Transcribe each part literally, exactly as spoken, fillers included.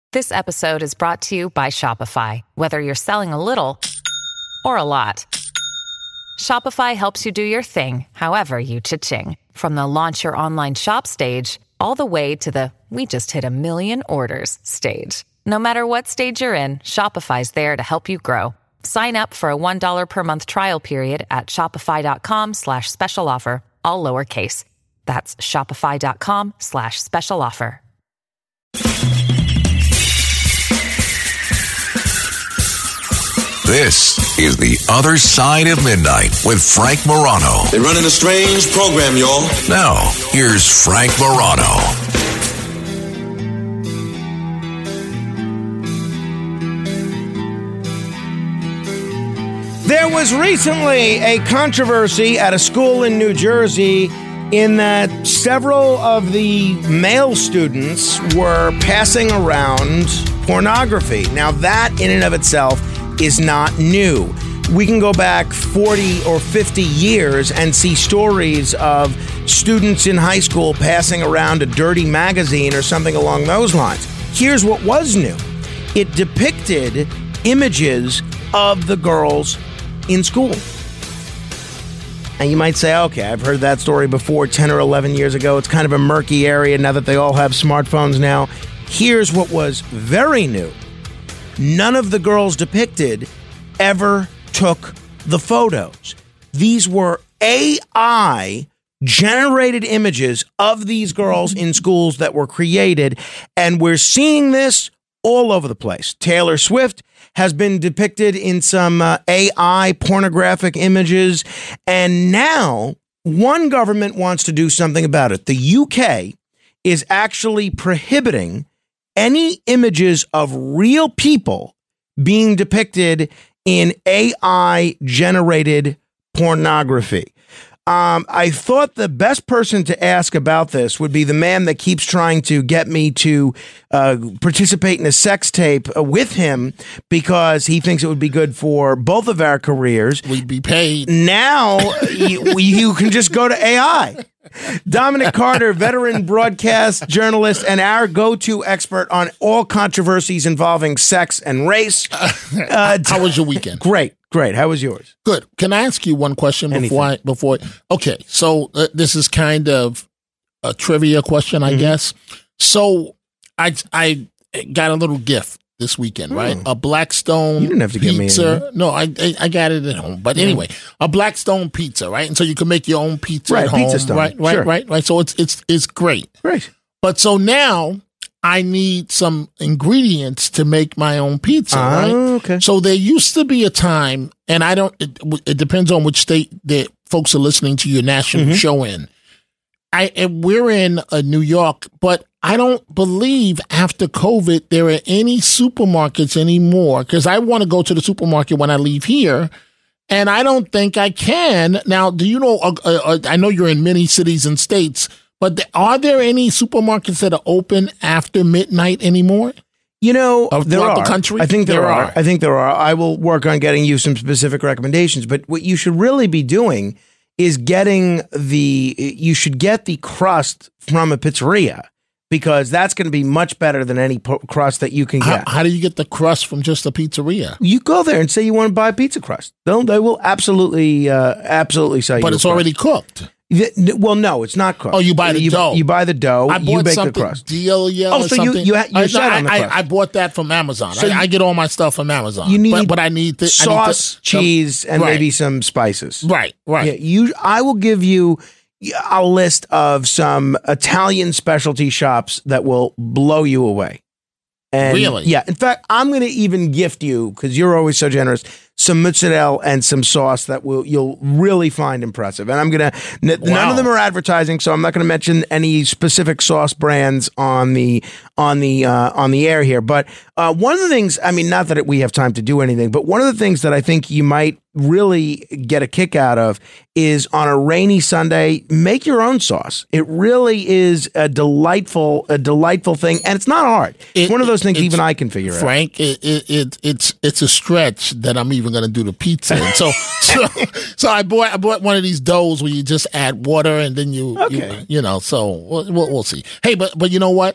This episode is brought to you by Shopify. Whether you're selling a little or a lot, Shopify helps you do your thing, however you cha-ching. From the launch your online shop stage, all the way to the we just hit a million orders stage. No matter what stage you're in, Shopify's there to help you grow. Sign up for a one dollar per month trial period at shopify.com slash special offer, all lowercase. That's shopify.com slash special offer. This is The Other Side of Midnight with Frank Morano. They're running a strange program, y'all. Now, here's Frank Morano. There was recently a controversy at a school in New Jersey in that several of the male students were passing around pornography. Now, that in and of itself is not new. We can go back forty or fifty years and see stories of students in high school passing around a dirty magazine or something along those lines. Here's what was new. It depicted images of the girls in school. And you might say, okay, I've heard that story before ten or eleven years ago. It's kind of a murky area now that they all have smartphones now. Here's what was very new. None of the girls depicted ever took the photos. These were A I-generated images of these girls in schools that were created, and we're seeing this all over the place. Taylor Swift has been depicted in some uh, A I pornographic images, and now one government wants to do something about it. The U K is actually prohibiting any images of real people being depicted in A I-generated pornography. Um, I thought the best person to ask about this would be the man that keeps trying to get me to uh, participate in a sex tape uh, with him because he thinks it would be good for both of our careers. We'd be paid. Now you, you can just go to A I. Dominic Carter, veteran broadcast journalist and our go-to expert on all controversies involving sex and race. Uh, How was your weekend? Great, great. How was yours? Good. Can I ask you one question before Anything. I before? Okay, so uh, this is kind of a trivia question, I mm-hmm. guess. So I I got a little gift this weekend, right? Mm. A Blackstone You didn't have to pizza. give me anything. No, I, I I got it at home. But anyway, mm. a Blackstone pizza, right? And so you can make your own pizza right, at home. Pizza Stone. Right, right, sure. right, right. So it's it's it's great. Great. But so now I need some ingredients to make my own pizza, Oh, right? okay. So there used to be a time, and I don't, it, it depends on which state that folks are listening to your national mm-hmm. show in. I and we're in uh, New York, but I don't believe after COVID there are any supermarkets anymore because I want to go to the supermarket when I leave here, and I don't think I can. Now, do you know, uh, uh, I know you're in many cities and states, but th- are there any supermarkets that are open after midnight anymore? You know, Of- there throughout are. the country? I think there, There are. are. I think there are. I will work on getting you some specific recommendations. But what you should really be doing is getting the, you should get the crust from a pizzeria because that's going to be much better than any po- crust that you can How, get. how do you get the crust from just a pizzeria? You go there and say you want to buy pizza crust. They'll, they will absolutely, uh, absolutely sell you. But a it's crust. already cooked. The- n- well, no, it's not crust. Oh, you buy the you, dough. You buy the dough. I you bought bake something, the crust. Delia Oh, or so you- something. you ha- you I, set on the I, crust. I, I bought that from Amazon. So I, you- I get all my stuff from Amazon. You need but, but I need the, sauce, I need the, cheese, and right. maybe some spices. Right, right. Yeah, you. I will give you a list of some Italian specialty shops that will blow you away. And Really? Yeah. In fact, I'm going to even gift you, because you're always so generous, some mozzarella and some sauce that will you'll really find impressive. And I'm going to, n- Wow. none of them are advertising, so I'm not going to mention any specific sauce brands on the on the uh, on the air here. But uh, one of the things, I mean, not that we have time to do anything, but one of the things that I think you might really get a kick out of is on a rainy Sunday, make your own sauce. It really is a delightful, a delightful thing, and it's not hard. It's It- one of those things it's- even I can figure out. Frank, it, it, it it's it's a stretch that I'm even going to do the pizza. And so, so so I bought I bought one of these doughs where you just add water and then you Okay. you, you know. So we'll, we'll we'll see. Hey, but but you know what?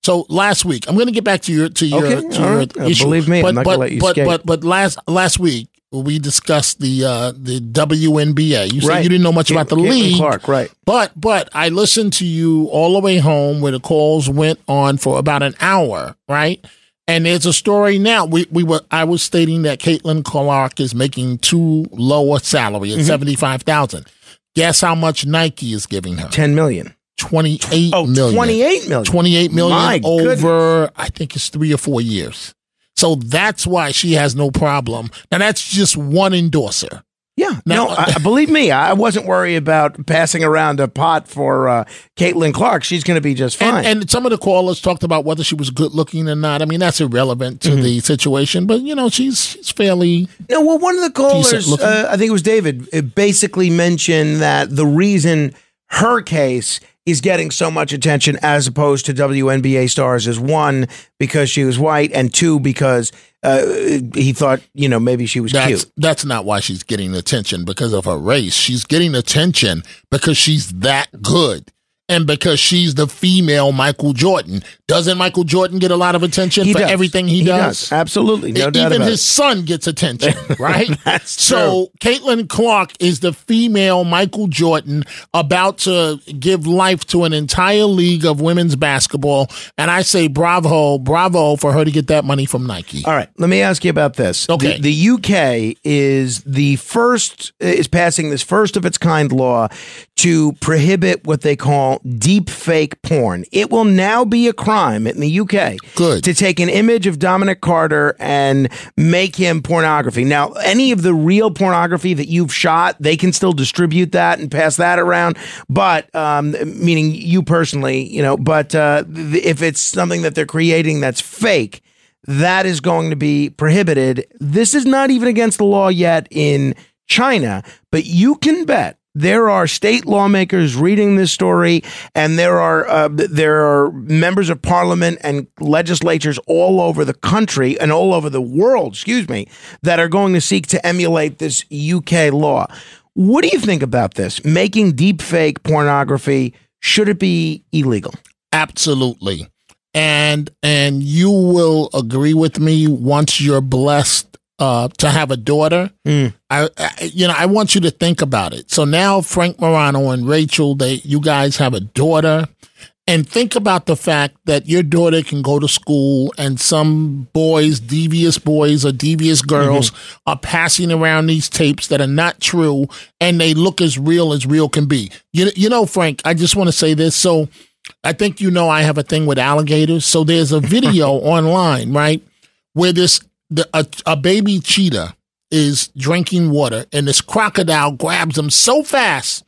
So last week, I'm going to get back to your to your, Okay, to all your right. Uh, issue. believe me, I'm but, not but, gonna let you but, skate. But but last last week we discussed the uh, the W N B A. You said Right. you didn't know much Caitlin- about the Caitlin league, Clark, right? But but I listened to you all the way home where the calls went on for about an hour, right? And there's a story now. We we were I was stating that Caitlin Clark is making too low a salary at mm-hmm. seventy-five thousand. Guess how much Nike is giving her? ten million. twenty-eight oh, million. twenty-eight million. twenty-eight million My over, goodness. I think it's three or four years. So that's why she has no problem. Now, that's just one endorser. Yeah. Now, no, I, believe me, I wasn't worried about passing around a pot for uh, Caitlin Clark. She's going to be just fine. And, and some of the callers talked about whether she was good looking or not. I mean, that's irrelevant to mm-hmm. the situation. But, you know, she's, she's fairly. No, well, one of the callers, uh, I think it was David, it basically mentioned that the reason her case is getting so much attention as opposed to W N B A stars is one, because she was white, and two, because uh, he thought, you know, maybe she was that's, cute. That's not why she's getting attention because of her race. She's getting attention because she's that good. And because she's the female Michael Jordan. Doesn't Michael Jordan get a lot of attention he for does. everything he, he does? does? Absolutely. No doubt Even about his it. son gets attention, right? That's so true. Caitlin Clark is the female Michael Jordan about to give life to an entire league of women's basketball. And I say bravo, bravo for her to get that money from Nike. All right. Let me ask you about this. Okay. The, the U K is the first, is passing this first of its kind law to prohibit what they call deep fake porn. It will now be a crime in the U K Good. to take an image of Dominic Carter and make him pornography. Now, any of the real pornography that you've shot, they can still distribute that and pass that around. But, um, meaning you personally, you know, but uh, if it's something that they're creating that's fake, that is going to be prohibited. This is not even against the law yet in China, but you can bet there are state lawmakers reading this story, and there are uh, there are members of parliament and legislatures all over the country and all over the world, excuse me, that are going to seek to emulate this U K law. What do you think about this? Making deep fake pornography, should it be illegal? Absolutely. And and you will agree with me once you're blessed Uh, to have a daughter. Mm. I, I, you know, I want you to think about it. So now Frank Morano and Rachel, they, you guys have a daughter, and think about the fact that your daughter can go to school and some boys, devious boys or devious girls mm-hmm. are passing around these tapes that are not true, and they look as real as real can be. You, you know, Frank, I just want to say this. So I think, you know, I have a thing with alligators. So there's a video online, right, where this The, a, a baby cheetah is drinking water, and this crocodile grabs him so fast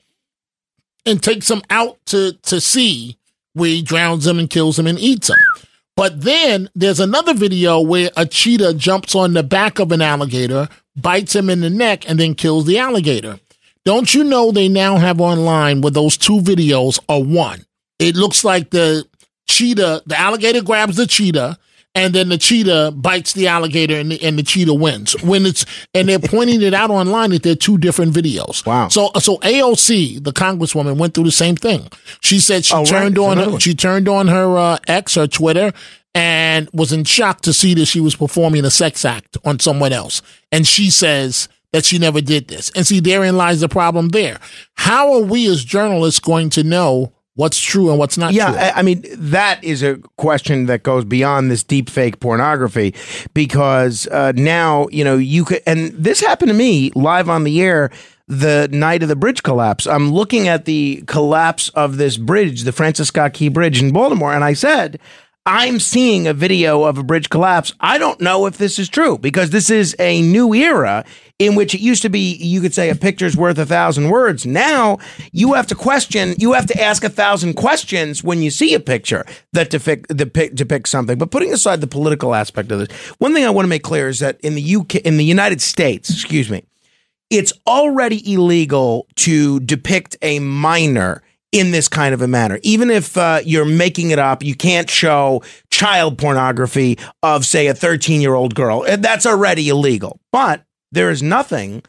and takes him out to, to sea, where he drowns him and kills him and eats him. But then there's another video where a cheetah jumps on the back of an alligator, bites him in the neck, and then kills the alligator. Don't you know they now have online where those two videos are one? It looks like the cheetah, the alligator grabs the cheetah, and then the cheetah bites the alligator, and the, and the cheetah wins. When it's and they're pointing it out online that they're two different videos. Wow. So so A O C, the congresswoman, went through the same thing. She said she oh, turned right. on her, she turned on her uh, X, her Twitter, and was in shock to see that she was performing a sex act on someone else. And she says that she never did this. And see, therein lies the problem there. How are we as journalists going to know what's true and what's not yeah, true? Yeah, I mean, that is a question that goes beyond this deep fake pornography, because uh, now, you know, you could, and this happened to me live on the air the night of the bridge collapse. I'm looking at the collapse of this bridge, the Francis Scott Key Bridge in Baltimore, and I said, I'm seeing a video of a bridge collapse. I don't know if this is true, because this is a new era in which it used to be, you could say a picture's worth a thousand words. Now you have to question, you have to ask a thousand questions when you see a picture that depict, depict, depicts something. But putting aside the political aspect of this, one thing I want to make clear is that in the U K, in the United States, excuse me, it's already illegal to depict a minor in this kind of a manner. Even if uh, you're making it up, you can't show child pornography of, say, a thirteen-year-old girl. That's already illegal. But there is nothing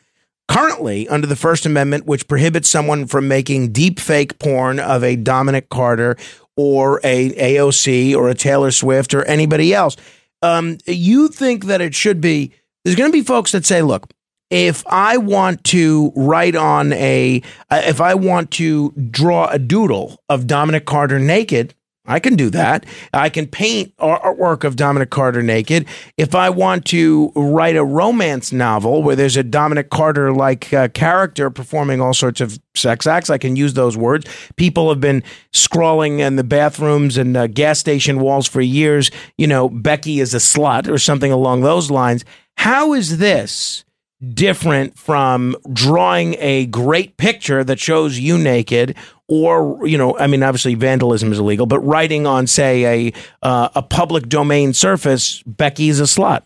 currently under the First Amendment, which prohibits someone from making deep fake porn of a Dominic Carter or a A O C or a Taylor Swift or anybody else. Um, you think that it should be, there's going to be folks that say, look, if I want to write on a, uh, if I want to draw a doodle of Dominic Carter naked, I can do that. I can paint artwork of Dominic Carter naked. If I want to write a romance novel where there's a Dominic Carter-like uh, character performing all sorts of sex acts, I can use those words. People have been scrawling in the bathrooms and uh, gas station walls for years, you know, Becky is a slut or something along those lines. How is this different from drawing a great picture that shows you naked? Or, you know, I mean, obviously vandalism is illegal, but writing on, say, a uh, a public domain surface, Becky's a slut.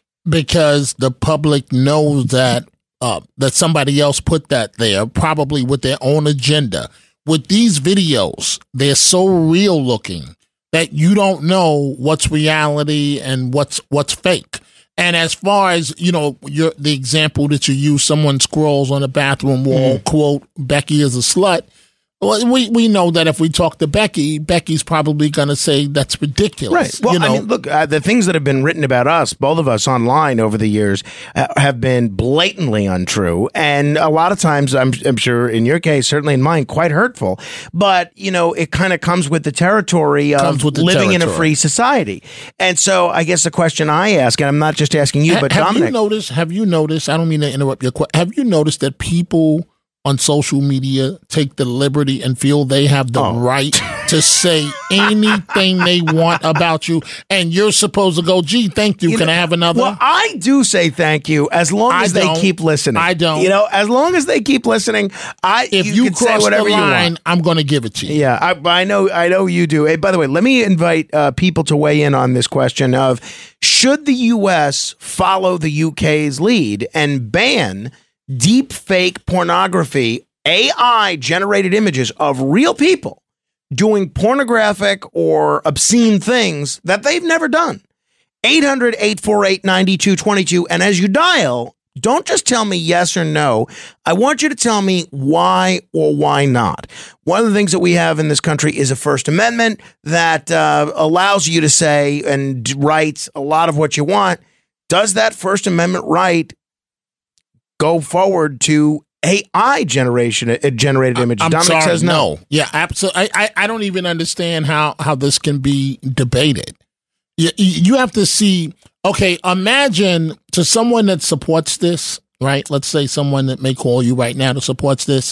Because the public knows that uh, that somebody else put that there, probably with their own agenda. With these videos, they're so real looking that you don't know what's reality and what's what's fake. And as far as, you know, your the example that you use, someone scrolls on a bathroom wall, mm. quote, Becky is a slut. Well, we, we know that if we talk to Becky, Becky's probably going to say that's ridiculous. Right. Well, you know? I mean, look, uh, the things that have been written about us, both of us online over the years, uh, have been blatantly untrue. And a lot of times, I'm, I'm sure in your case, certainly in mine, quite hurtful. But, you know, it kind of comes with the territory of the living territory. in a free society. And so I guess the question I ask, and I'm not just asking you, ha- but have Dominic. You noticed, have you noticed, I don't mean to interrupt your question, have you noticed that people on social media take the liberty and feel they have the oh. right to say anything they want about you, and you're supposed to go, gee, thank you, you can know, I have another? Well, I do say thank you as long as I they don't. keep listening. I don't. You know, as long as they keep listening, I if you, you, can say cross whatever the line, you want. I'm going to give it to you. Yeah, I, I know I know you do. Hey, by the way, let me invite uh, people to weigh in on this question of, should the U S follow the U K's lead and ban deep fake pornography, A I-generated images of real people doing pornographic or obscene things that they've never done? eight hundred, eight four eight, nine two two two. And as you dial, don't just tell me yes or no. I want you to tell me why or why not. One of the things that we have in this country is a First Amendment that uh, allows you to say and write a lot of what you want. Does that First Amendment right go forward to A I generation uh, generated images? I'm Dominic sorry, says no. no. Yeah, absolutely. I, I, I don't even understand how, how this can be debated. You, you have to see, okay, imagine to someone that supports this, right? Let's say someone that may call you right now that supports this.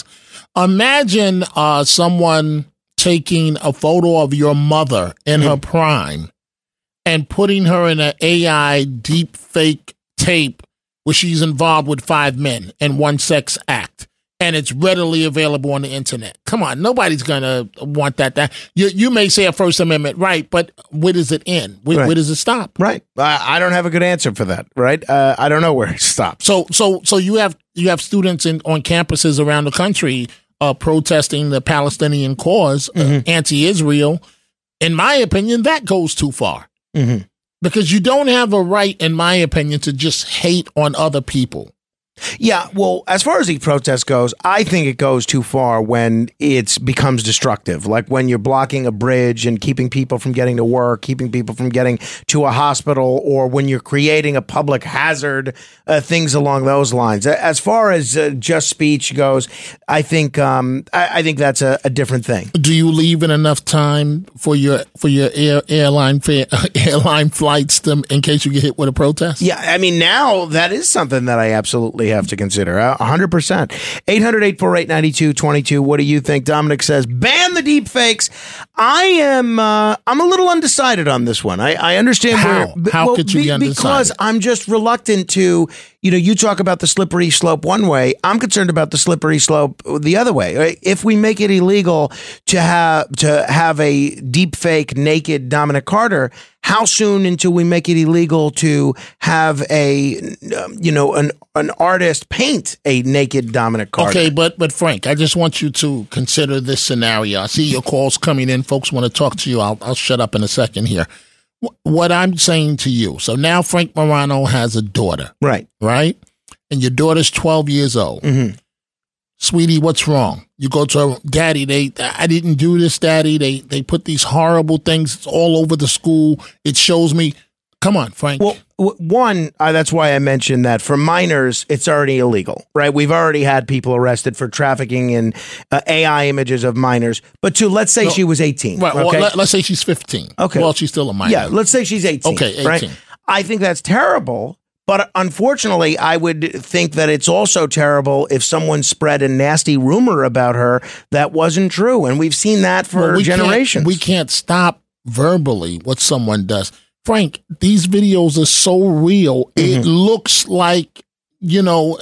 Imagine uh, someone taking a photo of your mother in mm. her prime and putting her in an A I deep fake tape where she's involved with five men in one sex act, and it's readily available on the internet. Come on, nobody's going to want that. That you, you may say a First Amendment right, but where does it end? Where, right. where does it stop? Right. Uh, I don't have a good answer for that. Right. Uh, I don't know where it stops. So, so, so you have you have students in on campuses around the country uh, protesting the Palestinian cause, mm-hmm. uh, anti-Israel. In my opinion, that goes too far. Mm-hmm. Because you don't have a right, in my opinion, to just hate on other people. Yeah, well, as far as the protest goes, I think it goes too far when it becomes destructive. Like when you're blocking a bridge and keeping people from getting to work, keeping people from getting to a hospital, or when you're creating a public hazard, uh, things along those lines. As far as uh, just speech goes, I think um, I, I think that's a, a different thing. Do you leave in enough time for your for your air, airline fare, airline flights to, in case you get hit with a protest? Yeah, I mean, now that is something that I absolutely have to consider. A hundred percent. eight hundred, eight four eight, nine two two two. What do you think? Dominic says, ban the deep fakes. I am, uh, I'm a little undecided on this one. I, I understand How? where. How well, could you be, be undecided? Because I'm just reluctant to, you know, you talk about the slippery slope one way. I'm concerned about the slippery slope the other way. If we make it illegal to have, to have a deep fake naked Dominic Carter, how soon until we make it illegal to have a, you know, an an artist paint a naked Dominic Carter? Okay, but but Frank, I just want you to consider this scenario. I see your calls coming in. Folks want to talk to you. I'll I'll shut up in a second here. What I'm saying to you. So now Frank Morano has a daughter. Right. Right? and your daughter's twelve years old. Mm-hmm. Sweetie, what's wrong? You go to her, Daddy, they, I didn't do this, Daddy. They, they put these horrible things all over the school. It shows me. Come on, Frank. Well, w- one, uh, that's why I mentioned that for minors, it's already illegal, right? We've already had people arrested for trafficking in uh, A I images of minors. But two, let's say No, she was eighteen. Right. Okay? Well, let, let's say she's fifteen. Okay. Well, she's still a minor. Yeah, let's say she's eighteen. Okay, eighteen. Right? I think that's terrible. But unfortunately, I would think that it's also terrible if someone spread a nasty rumor about her that wasn't true. And we've seen that for Well, we generations. Can't, we can't stop verbally what someone does. Frank, these videos are so real. Mm-hmm. It looks like, you know.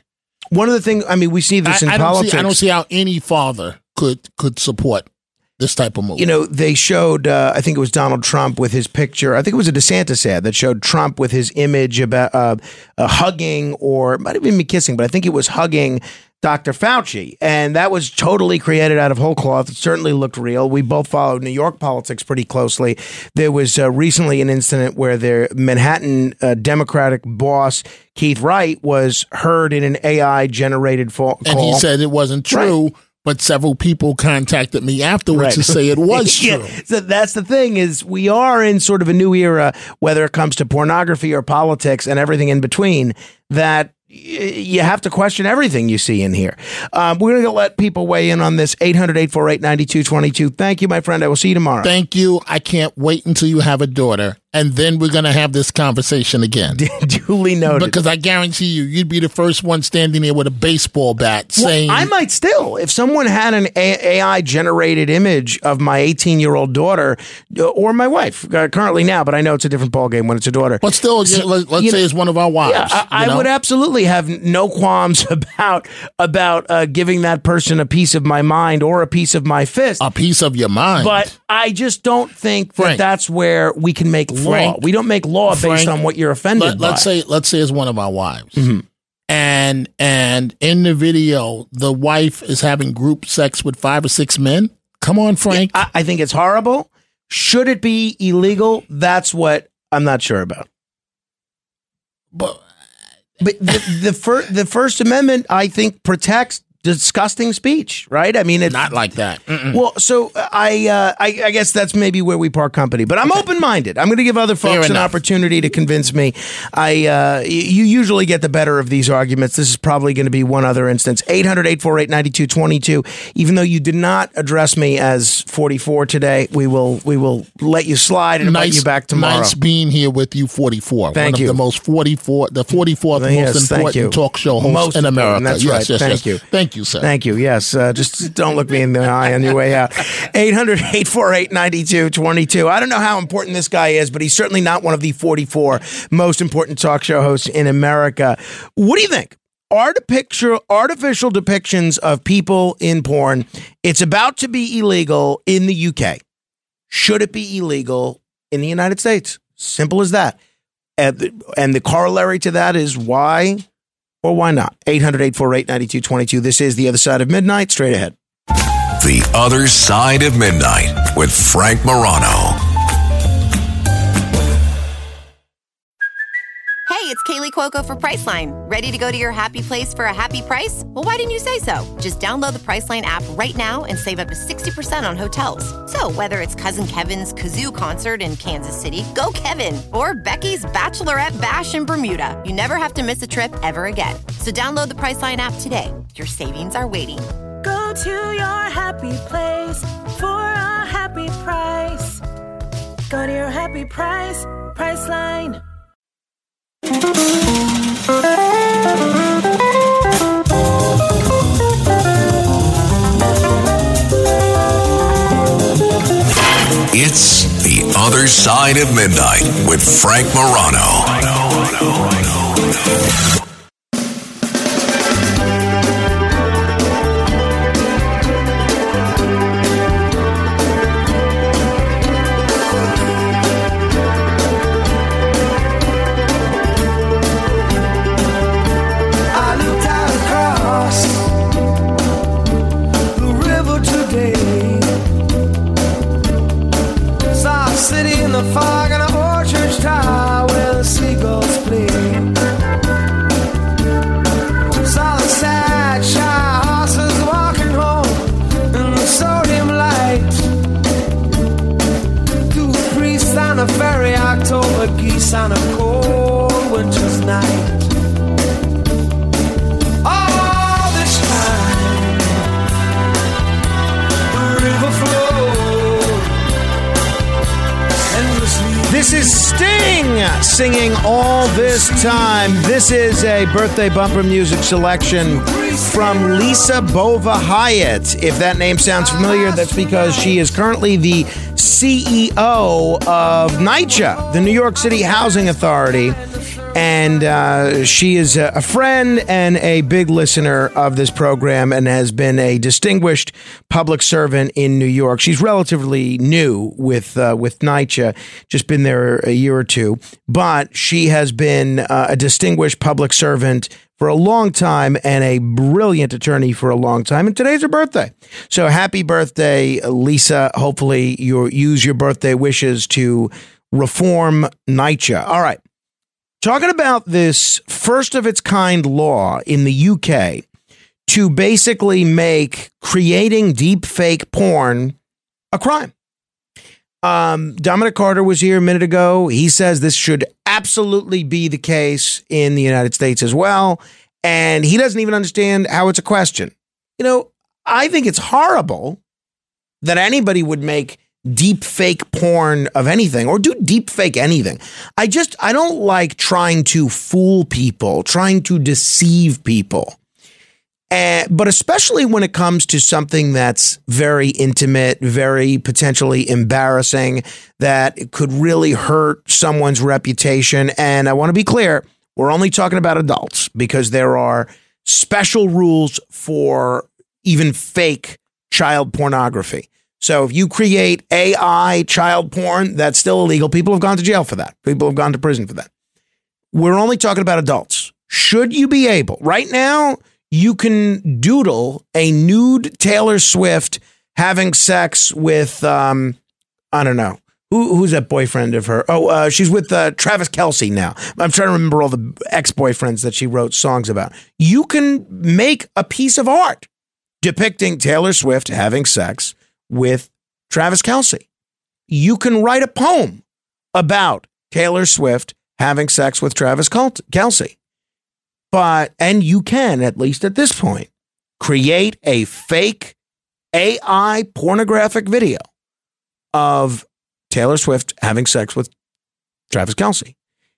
One of the things, I mean, we see this I, in I politics. Don't see, I don't see how any father could could support this type of move. You know, they showed, uh, I think it was Donald Trump with his picture. I think it was a DeSantis ad that showed Trump with his image about uh, uh, hugging, or it might have been me kissing, but I think it was hugging Doctor Fauci. And that was totally created out of whole cloth. It certainly looked real. We both followed New York politics pretty closely. There was uh, recently an incident where their Manhattan uh, Democratic boss, Keith Wright, was heard in an A I generated fo- call. And he said it wasn't true. Right. But several people contacted me afterwards right. to say it was true. Yeah. So that's the thing, is we are in sort of a new era, whether it comes to pornography or politics and everything in between, that you have to question everything you see in here. Um, we're going to let people weigh in on this. eight hundred, eight four eight, nine two two two. Thank you, my friend. I will see you tomorrow. Thank you. I can't wait until you have a daughter, and then we're going to have this conversation again. Duly noted. Because I guarantee you, you'd be the first one standing there with a baseball bat saying... Well, I might still. If someone had an A I-generated image of my eighteen-year-old daughter, or my wife, uh, currently now, but I know it's a different ballgame when it's a daughter. But still, so, let's say know, it's one of our wives. Yeah, I, I would absolutely have no qualms about about uh, giving that person a piece of my mind or a piece of my fist. A piece of your mind. But I just don't think Frank, that that's where we can make law. Frank, we don't make law Frank, based on what you're offended let, by. Let's say, let's say it's one of our wives. Mm-hmm. And and in the video, the wife is having group sex with five or six men. Come on, Frank. Yeah, I, I think it's horrible. Should it be illegal? That's what I'm not sure about. But But the the, fir- the First Amendment, I think, protects disgusting speech, right? I mean, it's not like that. Mm-mm. Well, so I, uh, I, I guess that's maybe where we part company. But I'm okay. open-minded. I'm going to give other folks an opportunity to convince me. I, uh, you usually get the better of these arguments. This is probably going to be one other instance. eight hundred, eight four eight, nine two two two. Even though you did not address me as forty-four today, we will we will let you slide and nice, invite you back tomorrow. Nice being here with you, forty-four. Thank one you. Of the most forty-four, the forty-fourth yes, most important talk show host most in America. That's yes, right. Yes, Thank yes. you. Thank you, sir. Thank you. Yes. Uh, just don't look me in the eye on your way out. eight hundred, eight four eight, nine two two two. I don't know how important this guy is, but he's certainly not one of the forty-four most important talk show hosts in America. What do you think? Artificial, artificial depictions of people in porn. It's about to be illegal in the U K. Should it be illegal in the United States? Simple as that. And the, and the corollary to that is why or why not? eight hundred, eight four eight, nine two two two. This is The Other Side of Midnight. Straight ahead. The Other Side of Midnight with Frank Morano. Hey, it's Kaylee Cuoco for Priceline. Ready to go to your happy place for a happy price? Well, why didn't you say so? Just download the Priceline app right now and save up to sixty percent on hotels. So whether it's Cousin Kevin's Kazoo Concert in Kansas City, go Kevin, or Becky's Bachelorette Bash in Bermuda, you never have to miss a trip ever again. So download the Priceline app today. Your savings are waiting. Go to your happy place for a happy price. Go to your happy price, Priceline. It's The Other Side of Midnight with Frank Morano. The fog and the old church tower where the seagulls play. on a cold winter's night. All this time, the river flowed endlessly. This is Sting singing All This Time. This is a birthday bumper music selection from Lisa Bova Hyatt. If that name sounds familiar, that's because she is currently the C E O of NYCHA, the New York City Housing Authority. And uh, she is a friend and a big listener of this program and has been a distinguished public servant in New York. She's relatively new with uh, with NYCHA, just been there a year or two, but she has been uh, a distinguished public servant for a long time and a brilliant attorney for a long time. And today's her birthday. So happy birthday, Lisa. Hopefully you'll use your birthday wishes to reform NYCHA. All right. Talking about this first of its kind law in the U K to basically make creating deep fake porn a crime. Um, Dominic Carter was here a minute ago. He says this should absolutely be the case in the United States as well. And he doesn't even understand how it's a question. You know, I think it's horrible that anybody would make deep fake porn of anything or do deep fake anything. I just, I don't like trying to fool people, trying to deceive people. Uh, but especially when it comes to something that's very intimate, very potentially embarrassing, that could really hurt someone's reputation. And I want to be clear, we're only talking about adults because there are special rules for even fake child pornography. So if you create A I child porn, that's still illegal. People have gone to jail for that. People have gone to prison for that. We're only talking about adults. Should you be able, right now, you can doodle a nude Taylor Swift having sex with, um, I don't know, who, who's that boyfriend of her? Oh, uh, she's with uh, Travis Kelce now. I'm trying to remember all the ex-boyfriends that she wrote songs about. You can make a piece of art depicting Taylor Swift having sex with Travis Kelce. You can write a poem about Taylor Swift having sex with Travis Kelce. But, and you can, at least at this point, create a fake A I pornographic video of Taylor Swift having sex with Travis Kelce.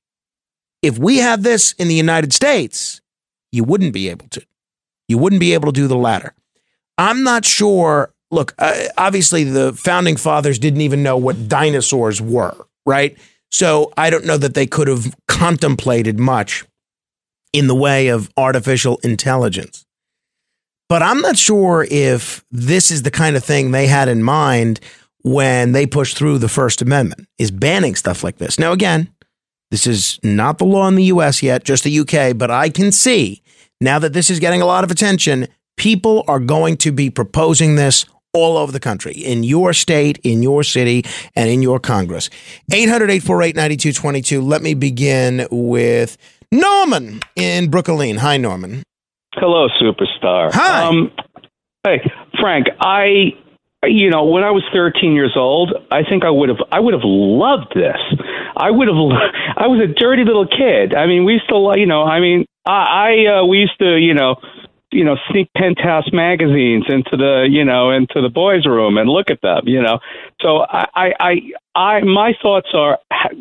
If we had this in the United States, you wouldn't be able to. You wouldn't be able to do the latter. I'm not sure. Look, uh, obviously the founding fathers didn't even know what dinosaurs were, right? So I don't know that they could have contemplated much in the way of artificial intelligence. But I'm not sure if this is the kind of thing they had in mind when they pushed through the First Amendment, is banning stuff like this. Now, again, this is not the law in the U S yet, just the U K, but I can see now that this is getting a lot of attention, people are going to be proposing this all over the country, in your state, in your city, and in your Congress. eight hundred, eight four eight, nine two two two. Let me begin with Norman in Brooklyn. Hi, Norman. Hello, superstar. Hi. Um, hey, Frank, I, you know, when I was thirteen years old, I think I would have, I would have loved this. I would have, I was a dirty little kid. I mean, we used to, you know, I mean, I, I uh, we used to, you know, you know, sneak penthouse magazines into the, you know, into the boys' room and look at them, you know. So I, I, I, I my thoughts are,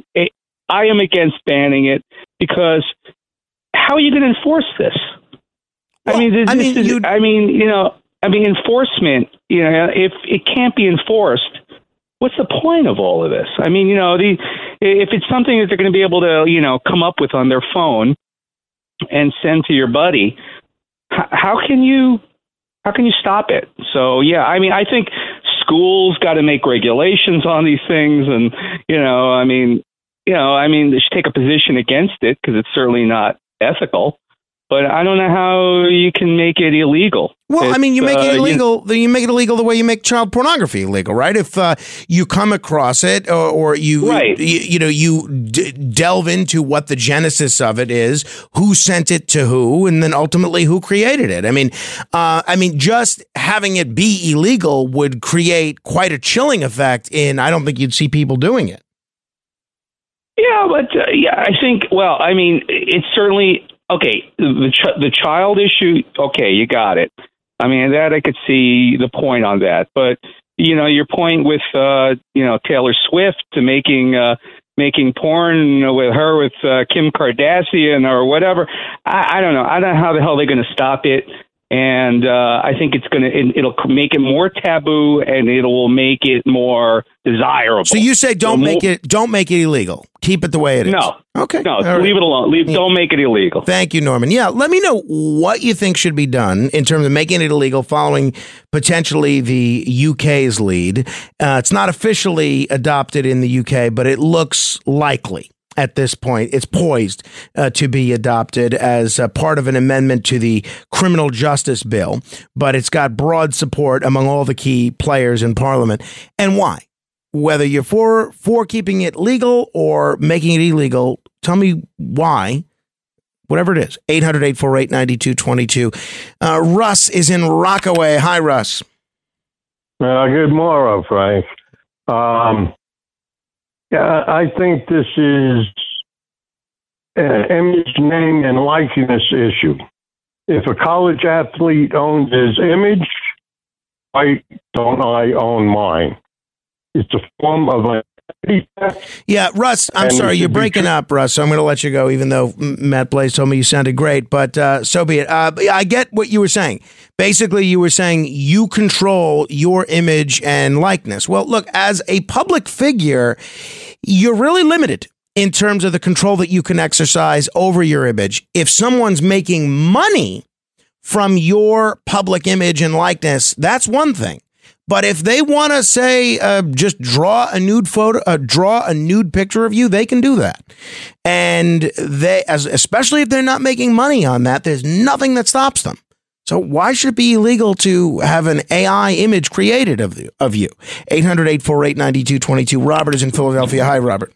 I am against banning it because how are you going to enforce this? Well, I mean, this, I mean, this is, I mean, you know, I mean, enforcement, you know, if it can't be enforced, what's the point of all of this? I mean, you know, the, if it's something that they're going to be able to, you know, come up with on their phone and send to your buddy, how can you how can you stop it? So, yeah, I mean, I think schools got to make regulations on these things. And, you know, I mean, you know, I mean, they should take a position against it because it's certainly not ethical. But I don't know how you can make it illegal. Well, it's, I mean, you make it uh, illegal. You, you make it illegal the way you make child pornography illegal, right? If uh, you come across it, or, or you, right. you, you know, you d- delve into what the genesis of it is, who sent it to who, and then ultimately who created it. I mean, uh, I mean, just having it be illegal would create quite a chilling effect. In I don't think you'd see people doing it. Yeah, Yeah, but uh, yeah, I think. Well, I mean, it's certainly okay. The ch- the child issue. Okay, you got it. I mean, that I could see the point on that. But you know, your point with uh, you know Taylor Swift to making uh, making porn with her with uh, Kim Kardashian or whatever. I, I don't know. I don't know how the hell they're going to stop it. And uh, I think it's going to, it, it'll make it more taboo and it will make it more desirable. So you say don't so make more, it, don't make it illegal. Keep it the way it is. No. Okay. No, right. leave it alone. Leave, don't make it illegal. Thank you, Norman. Yeah, let me know what you think should be done in terms of making it illegal following potentially the U K's lead. Uh, it's not officially adopted in the U K, but it looks likely. At this point, it's poised uh, to be adopted as a part of an amendment to the criminal justice bill, but it's got broad support among all the key players in Parliament. And why? Whether you're for for keeping it legal or making it illegal, tell me why. Whatever it is, eight hundred, eight four eight, nine two two two. Uh, Russ is in Rockaway. Hi, Russ. Uh, good morning, Frank. Um, Yeah, I think this is an image, name, and likeness issue. If a college athlete owns his image, why don't I own mine? It's a form of a Yeah, Russ, I'm sorry, you're breaking up, Russ, so I'm going to let you go, even though Matt Blaze told me you sounded great, but uh, so be it. Uh, I get what you were saying. Basically, you were saying you control your image and likeness. Well, look, as a public figure, you're really limited in terms of the control that you can exercise over your image. If someone's making money from your public image and likeness, that's one thing. But if they want to say, uh, just draw a nude photo, uh, draw a nude picture of you, they can do that. And they, as especially if they're not making money on that, there's nothing that stops them. So why should it be illegal to have an A I image created of you? Of you? eight hundred, eight four eight, nine two two two. Robert is in Philadelphia. Hi, Robert.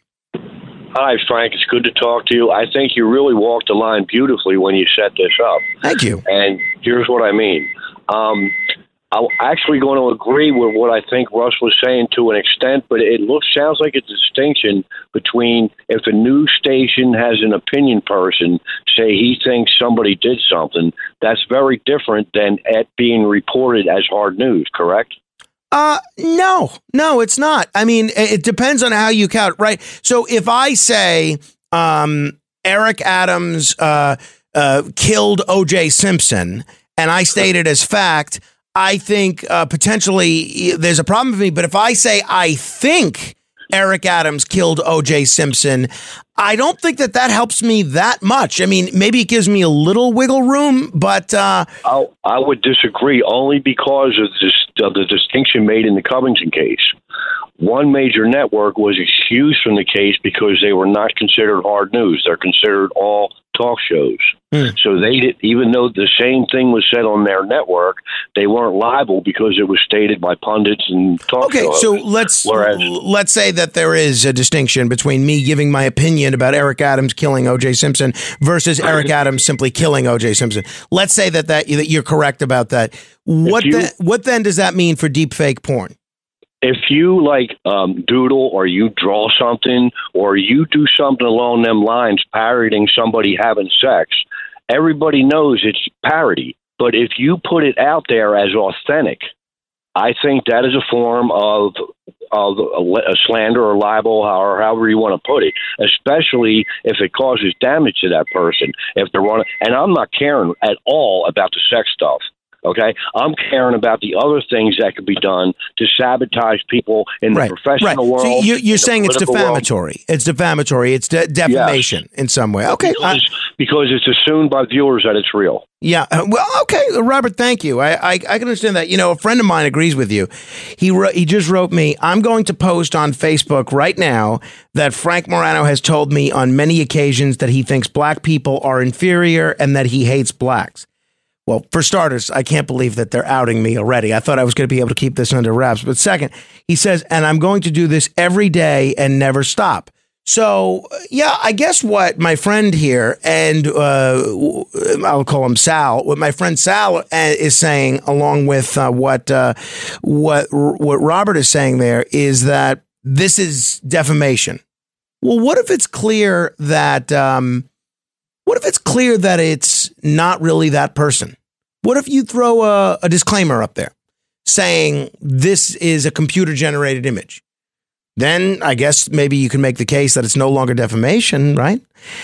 Hi, Frank. It's good to talk to you. I think you really walked the line beautifully when you set this up. Thank you. And here's what I mean. Um, I'm actually going to agree with what I think Russ was saying to an extent, but it looks sounds like a distinction between if a news station has an opinion person say he thinks somebody did something, that's very different than it being reported as hard news, correct? Uh, no, no, it's not. I mean, it depends on how you count, right? So if I say um, Eric Adams uh, uh, killed O J Simpson and I state it as fact, I think uh, potentially there's a problem for me. But if I say I think Eric Adams killed O J Simpson, I don't think that that helps me that much. I mean, maybe it gives me a little wiggle room, but uh, I, I would disagree only because of, this, of the distinction made in the Covington case. One major network was excused from the case because they were not considered hard news. They're considered all talk shows. Mm. So they did, even though the same thing was said on their network, they weren't liable because it was stated by pundits and talk okay, shows. Okay, so let's Whereas, let's say that there is a distinction between me giving my opinion about Eric Adams killing O J Simpson versus Eric Adams simply killing O J Simpson. Let's say that that, that you're correct about that. What you, the, what then does that mean for deep fake porn? If you like um, doodle or you draw something or you do something along them lines parodying somebody having sex, everybody knows it's parody. But if you put it out there as authentic, I think that is a form of of a slander or libel or however you want to put it, especially if it causes damage to that person. If they're running, and I'm not caring at all about the sex stuff. Okay, I'm caring about the other things that could be done to sabotage people in the right, professional right. world. So you're, you're saying it's defamatory. World. It's defamatory. It's de- defamation yes. in some way. Okay, because, uh, because it's assumed by viewers that it's real. Yeah. Well, okay, Robert. Thank you. I, I I can understand that. You know, a friend of mine agrees with you. He wrote, he just wrote me, I'm going to post on Facebook right now that Frank Morano has told me on many occasions that he thinks black people are inferior and that he hates blacks. Well, for starters, I can't believe that they're outing me already. I thought I was going to be able to keep this under wraps. But second, he says, and I'm going to do this every day and never stop. So, yeah, I guess what my friend here, and uh, I'll call him Sal, what my friend Sal is saying, along with uh, what uh, what what Robert is saying there, is that this is defamation. well, what if it's clear that, um, what if it's clear that it's not really that person? What if you throw a, a disclaimer up there saying this is a computer generated image? Then I guess maybe you can make the case that it's no longer defamation, right?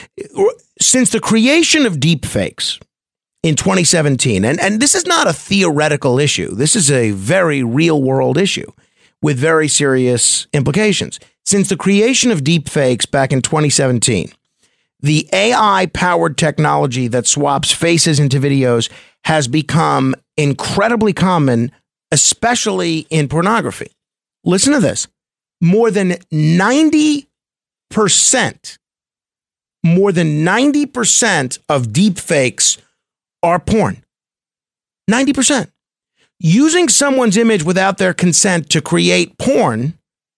Since the creation of deepfakes in twenty seventeen, and, and this is not a theoretical issue. This is a very real world issue with very serious implications. Since the creation of deepfakes back in twenty seventeen, the A I-powered technology that swaps faces into videos has become incredibly common, especially in pornography. Listen to this. More than ninety percent, more than ninety percent of deepfakes are porn. ninety percent. Using someone's image without their consent to create porn,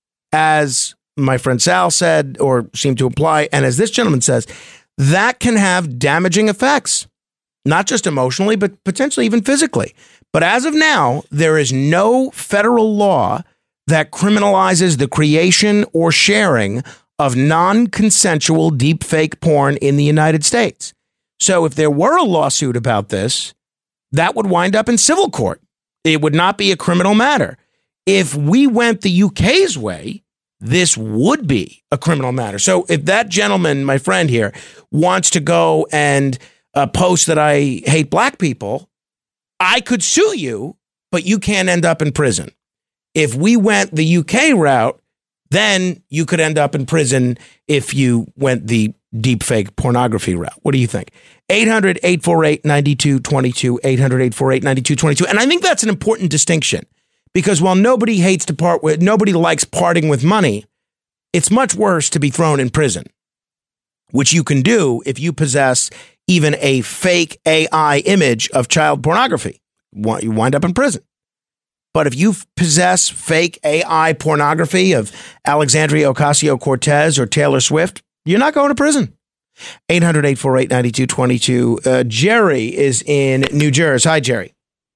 as my friend Sal said, or seemed to imply, and as this gentleman says, that can have damaging effects, not just emotionally, but potentially even physically. But as of now, there is no federal law that criminalizes the creation or sharing of non-consensual deepfake porn in the United States. So if there were a lawsuit about this, that would wind up in civil court. It would not be a criminal matter. If we went the U K's way, this would be a criminal matter. So if that gentleman, my friend here, wants to go and uh, post that I hate black people, I could sue you, but you can't end up in prison. If we went the U K route, then you could end up in prison if you went the deepfake pornography route. What do you think? eight hundred, eight four eight, nine two two two, eight hundred, eight four eight, nine two two two. And I think that's an important distinction, because while nobody hates to part with, nobody likes parting with money, it's much worse to be thrown in prison, which you can do if you possess even a fake A I image of child pornography. You wind up in prison. But if you possess fake A I pornography of Alexandria Ocasio-Cortez or Taylor Swift, you're not going to prison. eight hundred, eight four eight, nine two two two. Uh, Jerry is in New Jersey. Hi, Jerry.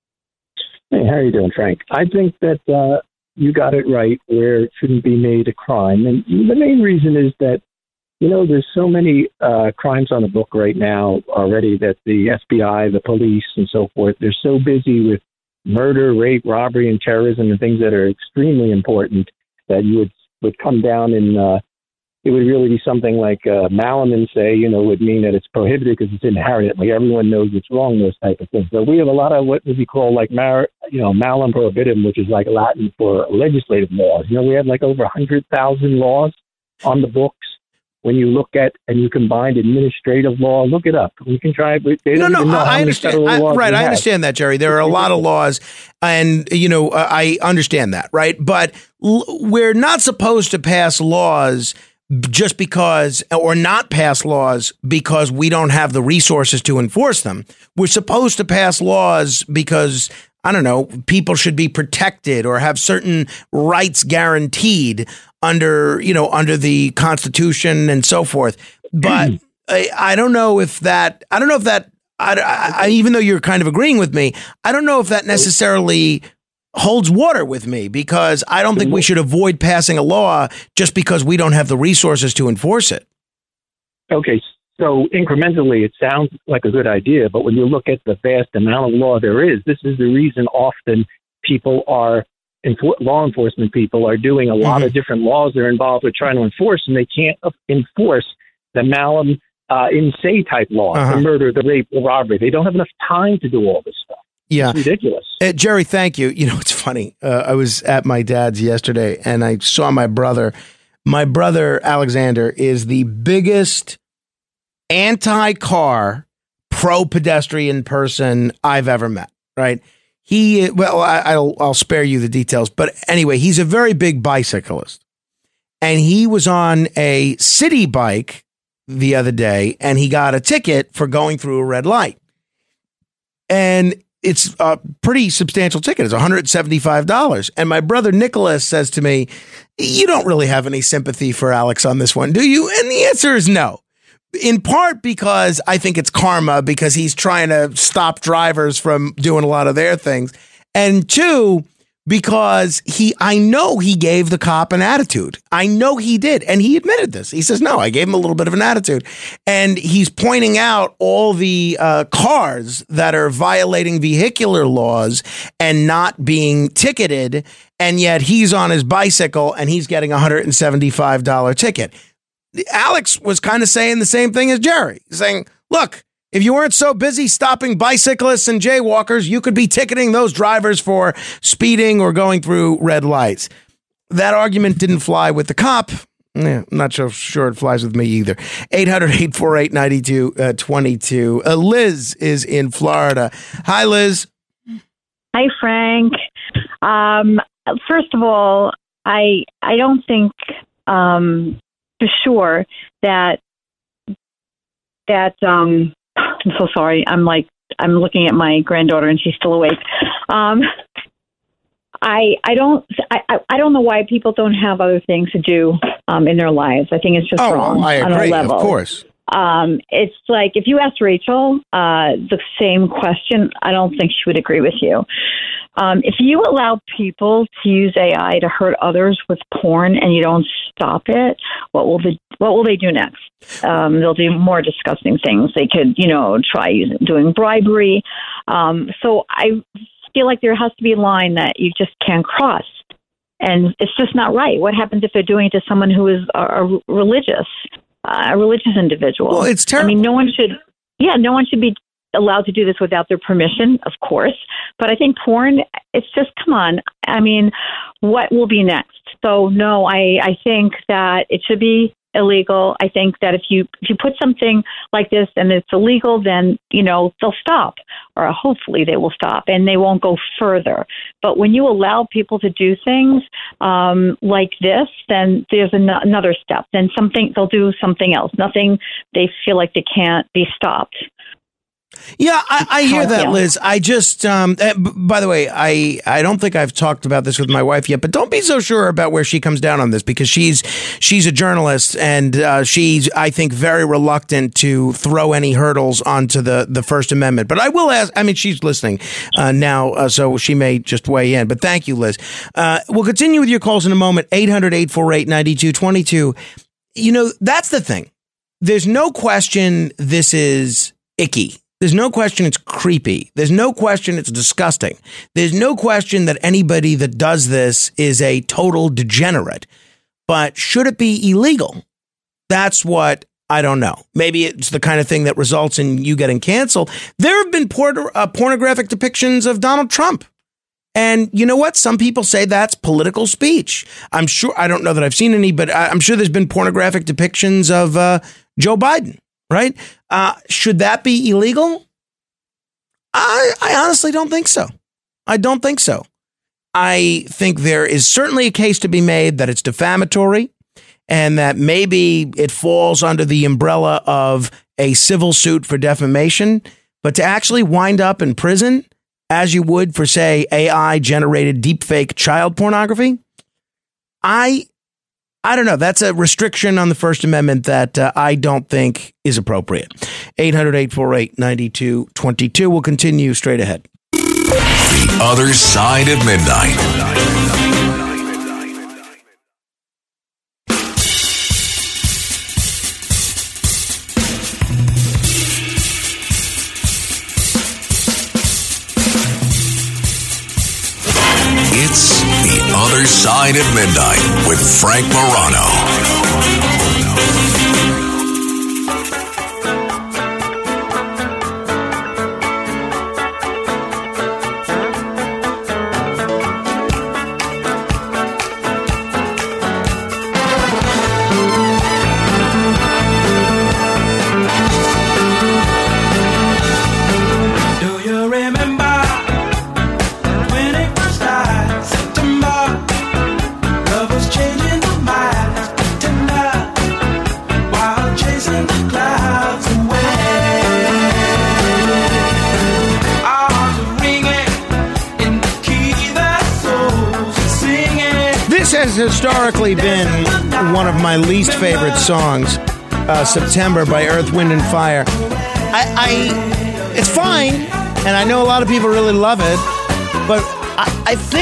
Hey, how are you doing, Frank? I think that uh, you got it right where it shouldn't be made a crime. And the main reason is that, you know, there's so many uh, crimes on the book right now already that the F B I, the police, and so forth, they're so busy with murder, rape, robbery, and terrorism and things that are extremely important that you would, would come down and uh, it would really be something like uh, Malin say, you know, would mean that it's prohibited because it's inherent. Like everyone knows it's wrong, those type of things. So we have a lot of what would be called like, mar- you know, malum prohibitum, which is like Latin for legislative laws. You know, we have like over one hundred thousand laws on the books. When you look at and you combine administrative law, look it up. We can try. They no, don't no, even know I understand. I, right, I understand that, Jerry. There are a lot of laws, and you know, uh, I understand that, right? But l- we're not supposed to pass laws just because, or not pass laws because we don't have the resources to enforce them. We're supposed to pass laws because, I don't know, people should be protected or have certain rights guaranteed under, you know, under the Constitution and so forth. But I, I don't know if that, I don't know if that, I, I, even though you're kind of agreeing with me, I don't know if that necessarily holds water with me, because I don't think we should avoid passing a law just because we don't have the resources to enforce it. Okay. So incrementally, it sounds like a good idea, but when you look at the vast amount of law there is, this is the reason often people are, enfor- law enforcement people are doing a lot mm-hmm. of different laws they're involved with trying to enforce, and they can't enforce the malum uh, in se type laws, uh-huh. the murder, the rape, the robbery. They don't have enough time to do all this stuff. Yeah. It's ridiculous. Uh, Jerry, thank you. You know, it's funny. Uh, I was at my dad's yesterday and I saw my brother. My brother, Alexander, is the biggest anti-car, pro-pedestrian person I've ever met, right? He, well, I, I'll, I'll spare you the details, but anyway, he's a very big bicyclist. And he was on a city bike the other day and he got a ticket for going through a red light. And it's a pretty substantial ticket. It's one hundred seventy-five dollars. And my brother Nicholas says to me, you don't really have any sympathy for Alex on this one, do you? And the answer is no. In part because I think it's karma, because he's trying to stop drivers from doing a lot of their things. And two, because he, I know he gave the cop an attitude. I know he did. And he admitted this. He says, no, I gave him a little bit of an attitude. And he's pointing out all the uh, cars that are violating vehicular laws and not being ticketed. And yet he's on his bicycle and he's getting a one hundred seventy-five dollars ticket. Alex was kind of saying the same thing as Jerry, saying, look, if you weren't so busy stopping bicyclists and jaywalkers, you could be ticketing those drivers for speeding or going through red lights. That argument didn't fly with the cop. Yeah, I'm not so sure it flies with me either. eight hundred, eight four eight, nine two two two. Uh, Liz is in Florida. Hi, Liz. Hi, Frank. Um, first of all, I I don't think um, for sure that that um, I'm so sorry. I'm like I'm looking at my granddaughter and she's still awake. Um, I I don't I, I don't know why people don't have other things to do um, in their lives. I think it's just oh, wrong I agree, on a level. Of course. Um, it's like if you asked Rachel uh, the same question, I don't think she would agree with you. Um, if you allow people to use A I to hurt others with porn and you don't stop it, what will the what will they do next? Um, they'll do more disgusting things. They could, you know, try using, doing bribery. Um, so I feel like there has to be a line that you just can't cross. And it's just not right. What happens if they're doing it to someone who is a, a religious, uh, a religious individual? Well, it's terrible. I mean, no one should, yeah, no one should be allowed to do this without their permission, of course. But I think porn, it's just, come on. I mean, what will be next? So, no, I, I think that it should be illegal. I think that if you if you put something like this and it's illegal, then, you know, they'll stop, or hopefully they will stop and they won't go further. But when you allow people to do things um, like this, then there's an- another step. Then something they'll do something else. Nothing they feel like they can't be stopped. Yeah, I, I hear that, Liz. I just, um, uh, b- by the way, I, I don't think I've talked about this with my wife yet, but don't be so sure about where she comes down on this, because she's she's a journalist and uh, she's, I think, very reluctant to throw any hurdles onto the, the First Amendment. But I will ask, I mean, she's listening uh, now, uh, so she may just weigh in. But thank you, Liz. Uh, we'll continue with your calls in a moment. eight hundred, eight four eight, nine two two two. You know, that's the thing. There's no question this is icky. There's no question it's creepy. There's no question it's disgusting. There's no question that anybody that does this is a total degenerate. But should it be illegal? That's what I don't know. Maybe it's the kind of thing that results in you getting canceled. There have been por- uh, pornographic depictions of Donald Trump. And you know what? Some people say that's political speech. I'm sure, I don't know that I've seen any, but I'm sure there's been pornographic depictions of uh, Joe Biden. Right? Uh, should that be illegal? I, I honestly don't think so. I don't think so. I think there is certainly a case to be made that it's defamatory and that maybe it falls under the umbrella of a civil suit for defamation. But to actually wind up in prison, as you would for, say, A I-generated deepfake child pornography, I I don't know. That's a restriction on the First Amendment that uh, I don't think is appropriate. eight hundred, eight four eight, nine two two two. We'll continue straight ahead. The Other Side of Midnight. It's The Other Side of Midnight with Frank Morano. Has historically been one of my least favorite songs, uh, September by Earth, Wind and Fire. I, I, it's fine, and I know a lot of people really love it, but I, I think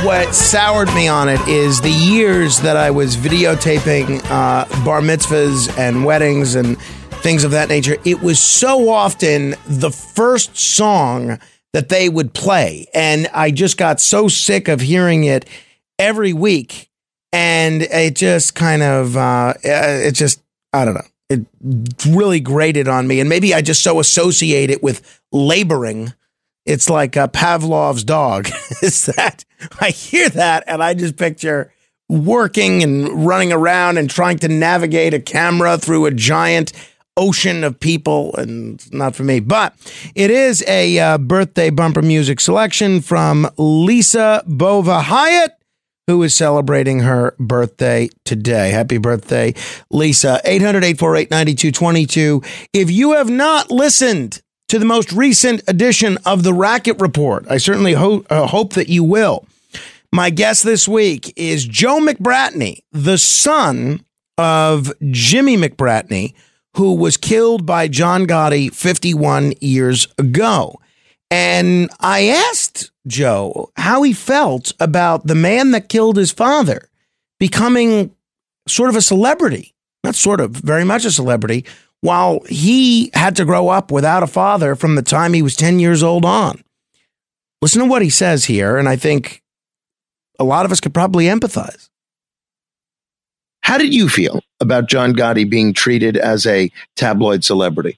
what soured me on it is the years that I was videotaping uh, bar mitzvahs and weddings and things of that nature. It was so often the first song that they would play. And I just got so sick of hearing it every week. And it just kind of, uh, it just, I don't know. It really grated on me. And maybe I just so associate it with laboring. It's like uh, Pavlov's dog. Is that I hear that and I just picture working and running around and trying to navigate a camera through a giant ocean of people, and it's not for me. But it is a uh, birthday bumper music selection from Lisa Bova Hyatt, who is celebrating her birthday today. Happy birthday, Lisa. eight hundred, eight four eight, nine two two two. If you have not listened to the most recent edition of the Racket Report, I certainly ho- uh, hope that you will. My guest this week is Joe McBratney, the son of Jimmy McBratney, who was killed by John Gotti fifty-one years ago. And I asked Joe how he felt about the man that killed his father becoming sort of a celebrity, not sort of, very much a celebrity, while he had to grow up without a father from the time he was ten years old on. Listen to what he says here, and I think a lot of us could probably empathize. How did you feel about John Gotti being treated as a tabloid celebrity?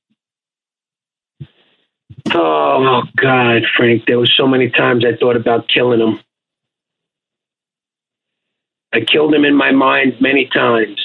Oh, God, Frank, there were so many times I thought about killing him. I killed him in my mind many times.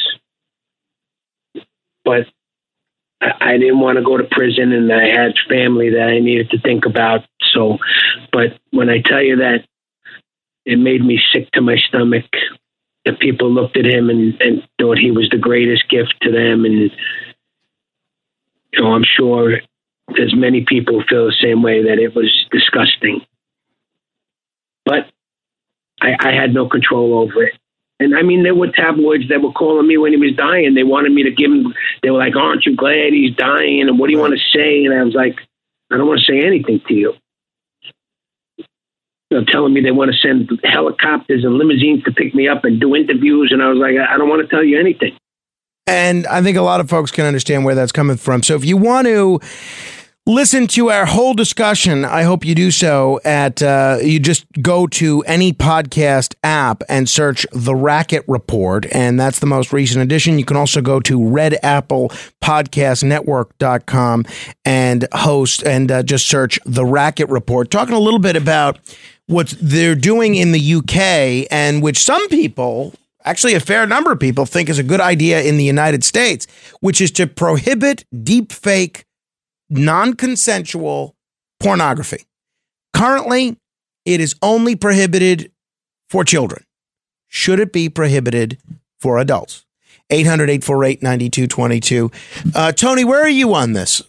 But I, I didn't want to go to prison, and I had family that I needed to think about. So, but when I tell you that it made me sick to my stomach, the people looked at him and, and thought he was the greatest gift to them. And, you know, I'm sure there's many people who feel the same way, that it was disgusting. But I, I had no control over it. And I mean, there were tabloids that were calling me when he was dying. They wanted me to give him, they were like, aren't you glad he's dying? And what do you want to say? And I was like, I don't want to say anything to you. They're telling me they want to send helicopters and limousines to pick me up and do interviews. And I was like, I don't want to tell you anything. And I think a lot of folks can understand where that's coming from. So if you want to listen to our whole discussion, I hope you do so at, uh, you just go to any podcast app and search The Racket Report, and that's the most recent edition. You can also go to red apple podcast network dot com and host and uh, just search The Racket Report, talking a little bit about what they're doing in the U K, and which some people, actually a fair number of people, think is a good idea in the United States, which is to prohibit deep fake non-consensual pornography. Currently, it is only prohibited for children. Should it be prohibited for adults? eight hundred, eight four eight, nine two two two. Uh, Tony, where are you on this?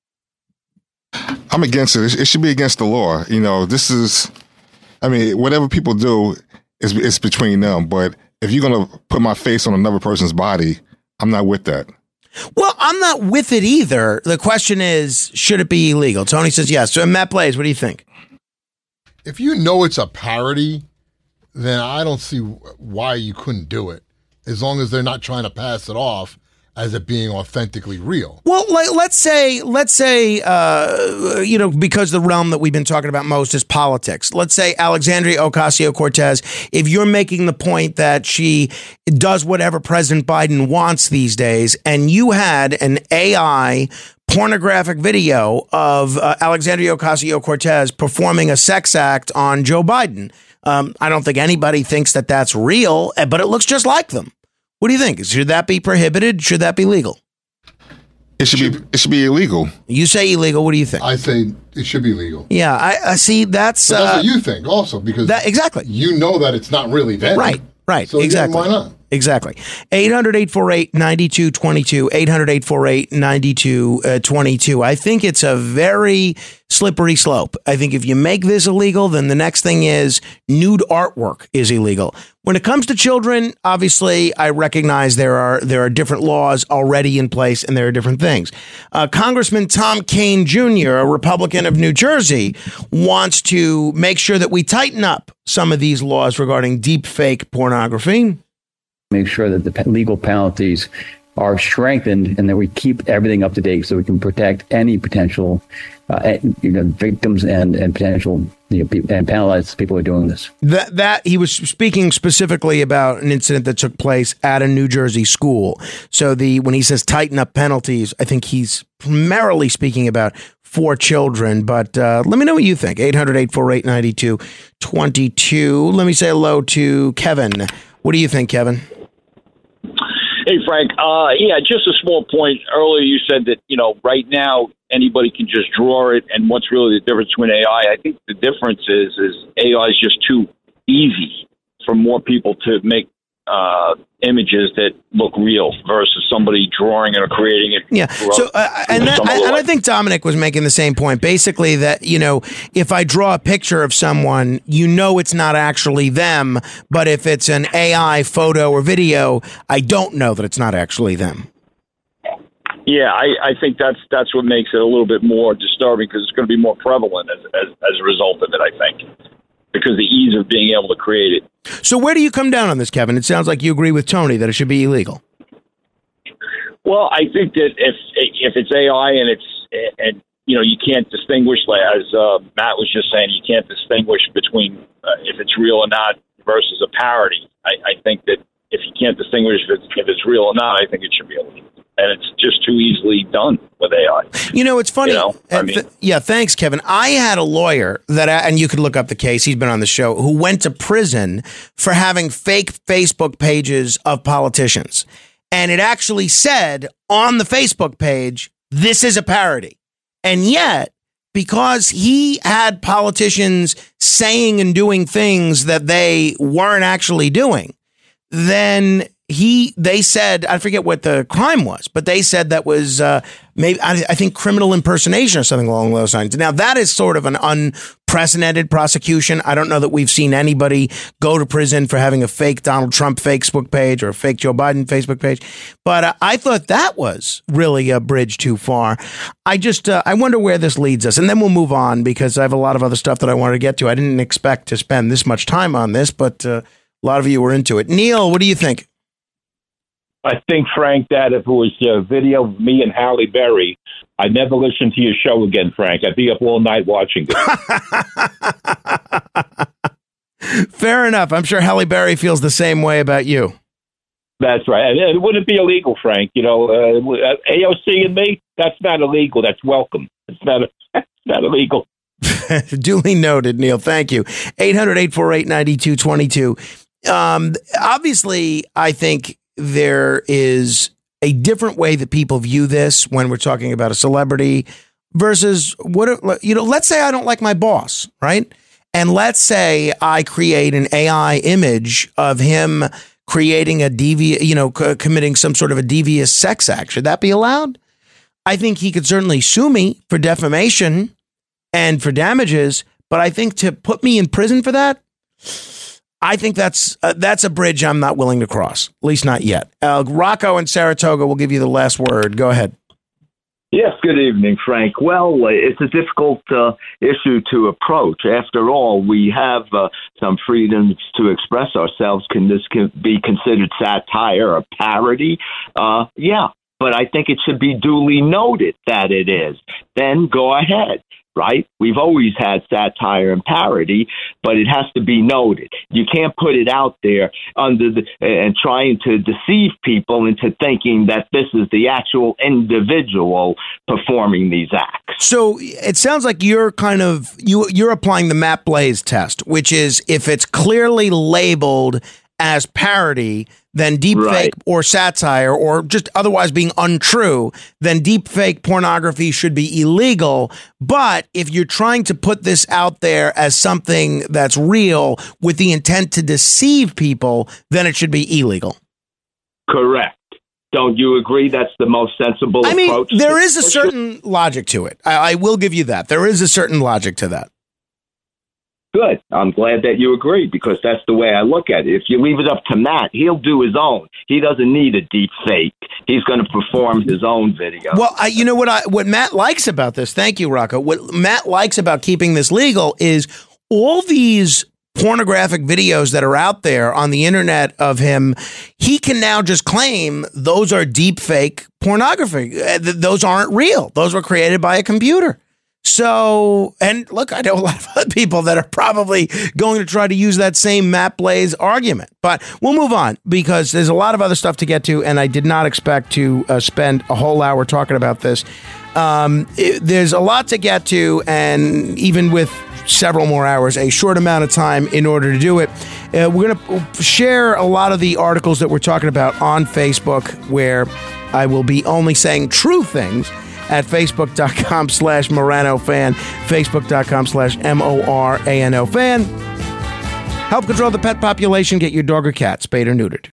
I'm against it. It should be against the law. You know, this is, I mean, whatever people do is it's between them. But if you're going to put my face on another person's body, I'm not with that. Well, I'm not with it either. The question is, should it be illegal? Tony says yes. So Matt Blaze, what do you think? If you know it's a parody, then I don't see why you couldn't do it, as long as they're not trying to pass it off as it being authentically real. Well, like, let's say, let's say, uh, you know, because the realm that we've been talking about most is politics. Let's say Alexandria Ocasio-Cortez, if you're making the point that she does whatever President Biden wants these days, and you had an A I pornographic video of uh, Alexandria Ocasio-Cortez performing a sex act on Joe Biden, um, I don't think anybody thinks that that's real, but it looks just like them. What do you think? Should that be prohibited? Should that be legal? It should be. It should be illegal. You say illegal. What do you think? I say it should be legal. Yeah, I, I see. That's but that's uh, what you think, also, because that, exactly. You know that it's not really them, right? Right. So exactly. Yeah, why not? exactly. eight hundred, eight four eight, nine two two two, eight hundred, eight four eight, nine two two two. I think it's a very slippery slope. I think if you make this illegal, then the next thing is nude artwork is illegal. When it comes to children, obviously, I recognize there are there are different laws already in place and there are different things. Uh, Congressman Tom Kean Junior, a Republican of New Jersey, wants to make sure that we tighten up some of these laws regarding deep fake pornography. Make sure that the legal penalties are strengthened and that we keep everything up to date so we can protect any potential uh, you know, victims and, and potential you know, pe- and penalize people who are doing this. That that he was speaking specifically about an incident that took place at a New Jersey school. So the when he says tighten up penalties, I think he's primarily speaking about for children. But uh, let me know what you think. eight hundred, eight four eight, nine two two two. Let me say hello to Kevin. What do you think, Kevin? Hey, Frank. Uh, yeah, just a small point. Earlier you said that, you know, right now anybody can just draw it. And what's really the difference between A I? I think the difference is, is A I is just too easy for more people to make uh, images that look real versus somebody drawing it or creating it. Yeah. So, uh, and, that, I, and I think Dominic was making the same point, basically that, you know, if I draw a picture of someone, you know, it's not actually them. But if it's an A I photo or video, I don't know that it's not actually them. Yeah, I, I think that's that's what makes it a little bit more disturbing because it's going to be more prevalent as, as, as a result of it, I think, because the ease of being able to create it. So where do you come down on this, Kevin? It sounds like you agree with Tony that it should be illegal. Well, I think that if if it's A I and it's and you know you can't distinguish, as uh, Matt was just saying, you can't distinguish between uh, if it's real or not versus a parody. I, I think that if you can't distinguish if it's, if it's real or not, I think it should be illegal. And it's just too easily done with A I. You know, it's funny. You know, I mean, th- yeah, thanks, Kevin. I had a lawyer that, I, and you could look up the case, he's been on the show, who went to prison for having fake Facebook pages of politicians. And it actually said on the Facebook page, this is a parody. And yet, because he had politicians saying and doing things that they weren't actually doing, then he, they said, I forget what the crime was, but they said that was uh, maybe, I, I think, criminal impersonation or something along those lines. Now, that is sort of an unprecedented prosecution. I don't know that we've seen anybody go to prison for having a fake Donald Trump Facebook page or a fake Joe Biden Facebook page. But uh, I thought that was really a bridge too far. I just, uh, I wonder where this leads us. And then we'll move on because I have a lot of other stuff that I wanted to get to. I didn't expect to spend this much time on this, but uh, a lot of you were into it. Neil, what do you think? I think, Frank, that if it was a video of me and Halle Berry, I'd never listen to your show again, Frank. I'd be up all night watching it. Fair enough. I'm sure Halle Berry feels the same way about you. That's right. And it wouldn't be illegal, Frank. You know, uh, A O C and me, that's not illegal. That's welcome. It's not, it's not illegal. Duly noted, Neil. Thank you. eight hundred, eight four eight, nine two two two. Um, obviously, I think there is a different way that people view this when we're talking about a celebrity versus what, you know, let's say I don't like my boss, right? And let's say I create an A I image of him creating a devious, you know, c- committing some sort of a devious sex act. Should that be allowed? I think he could certainly sue me for defamation and for damages, but I think to put me in prison for that, I think that's uh, that's a bridge I'm not willing to cross, at least not yet. Uh, Rocco in Saratoga will give you the last word. Go ahead. Yes, good evening, Frank. Well, it's a difficult uh, issue to approach. After all, we have uh, some freedoms to express ourselves. Can this be considered satire or parody? Uh, yeah, but I think it should be duly noted that it is. Then go ahead. Right? We've always had satire and parody, but it has to be noted. You can't put it out there under the and trying to deceive people into thinking that this is the actual individual performing these acts. So it sounds like you're kind of you you're applying the Matt Blaze test, which is if it's clearly labeled as parody, then deepfake right. or satire or just otherwise being untrue, then deepfake pornography should be illegal. But if you're trying to put this out there as something that's real with the intent to deceive people, then it should be illegal. Correct. Don't you agree that's the most sensible I mean, approach? there is a certain logic to it. I, I will give you that. There is a certain logic to that. Good. I'm glad that you agree, because that's the way I look at it. If you leave it up to Matt, he'll do his own. He doesn't need a deep fake. He's going to perform his own video. Well, I, you know what I, what Matt likes about this, thank you, Rocco, what Matt likes about keeping this legal is all these pornographic videos that are out there on the internet of him, he can now just claim those are deep fake pornography. Those aren't real. Those were created by a computer. So, and look, I know a lot of other people that are probably going to try to use that same Matt Blaze argument, but we'll move on because there's a lot of other stuff to get to, and I did not expect to uh, spend a whole hour talking about this. Um, it, there's a lot to get to, and even with several more hours, a short amount of time in order to do it. Uh, we're going to share a lot of the articles that we're talking about on Facebook, where I will be only saying true things at facebook.com slash Morano fan, facebook.com slash M O R A N O fan. Help control the pet population. Get your dog or cat spayed or neutered.